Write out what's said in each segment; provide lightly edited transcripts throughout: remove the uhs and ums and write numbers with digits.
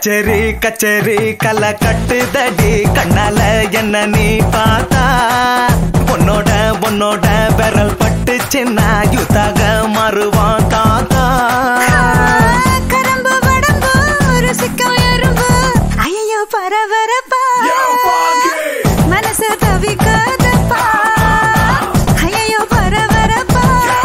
கச்சேரி கச்சேரி கலை கட்டுதடி கண்ணால என்ன நீ பார்த்தா பொன்னோட பொன்னோட விரல் பட்டு சின்ன யுத்தாக மாறுவான் தாத்தா கரம்பு வடம்பு ருசிக்கும் எறும்பு ஐயோ பரபரப்பா மனசு தவிக்காதப்பா ஐயோ பரபரப்பா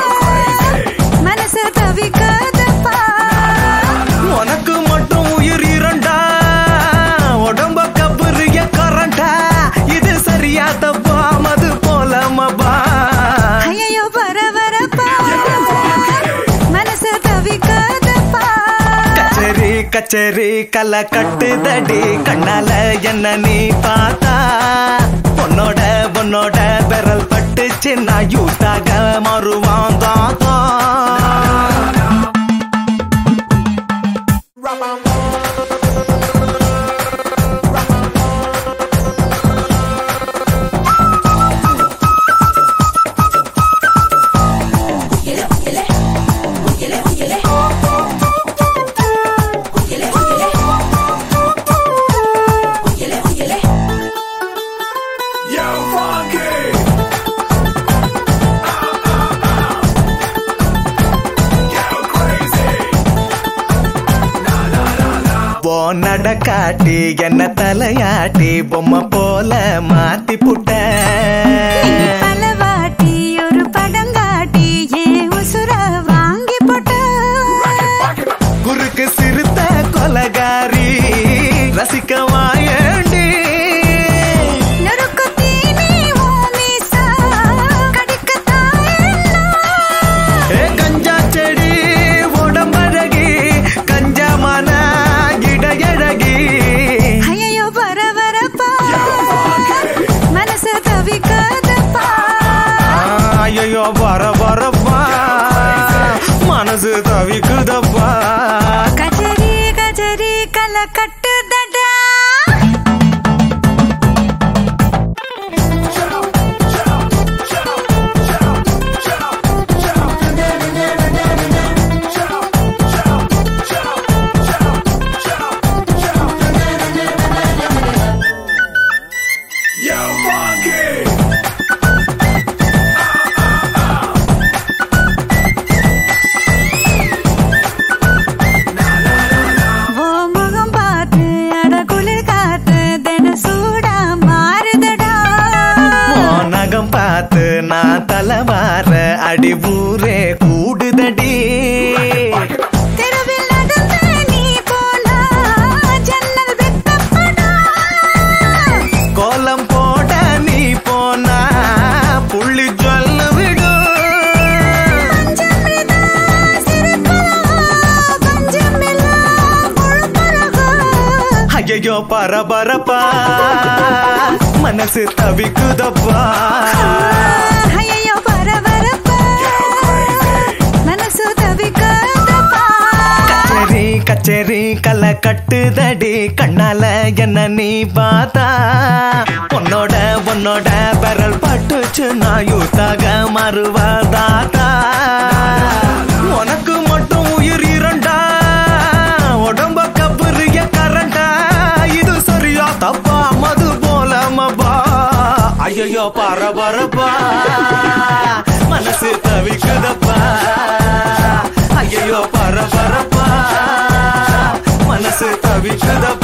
மனசு தவிக்காதப்பா உனக்கு மட்டும் உயிர் இரண்டா உடம்ப கபுரிய கரண்டா இது சரியா தப்பா மது போல மபா ஐயோ பரபரப்பா மனசு தவிக்காதப்பா கச்சேரி கச்சேரி கலை கட்டுதடி கண்ணால என்ன நீ பார்த்தா பொன்னோட பொன்னோட விரல் பட்டு சின்ன யூத்தாக மாறுவான் தாத்தா நடக்காட்டி என்ன தலையாட்டி பொம்மை போல மாத்தி புட்ட பலவாட்டி ஒரு படங்காட்டி ஏன் உசுர வாங்கி போட்ட குறுக்கு சிறுத்த கொலகாரி ரசிக்கவாயண்டி கஞ்சா செடி உடம்பழகி கஞ்சா மன இடையழகி ஐயோ பரபரப்பா மனசு தவிக்காதப்பா ஐயோ பரபரப்பா மனசு தவிக்குதப்பா கச்சேரி கச்சேரி கலை கட்டுதடா பார்த்து நான் தலைவார அடி ஊரே கூடுதடி தெருவில் நடந்து நீ போனா ஜன்னல் வெட்டப்படா கோலம் போட நீ போனா புள்ளி ஜொல்லு விடும் பஞ்சமிதா சிரிப்பழகா பஞ்சமில்லா பொழுப்பழகா ஐயோ பரபரப்பா மனசு தவிக்குதப்பா ஐயோ பரபரப்பா மனசு தவிக்காதப்பா கச்சேரி கச்சேரி கலை கட்டுதடி கண்ணால என்ன நீ பார்த்தா பொன்னோட பொன்னோட விரல் பட்டுச்சு நான் யூத்தாக மாறுவா தாத்தா உனக்கு மட்டும் உயிர் இரண்டா உடம்ப கபுரிய கரண்டா இது சரியா தப்பா மது போல மபா ஐயோ பரபரப்பா மனசு தவிக்குதப்பா ஐயோ பரபரப்பா மனசு தவிக்குதப்பா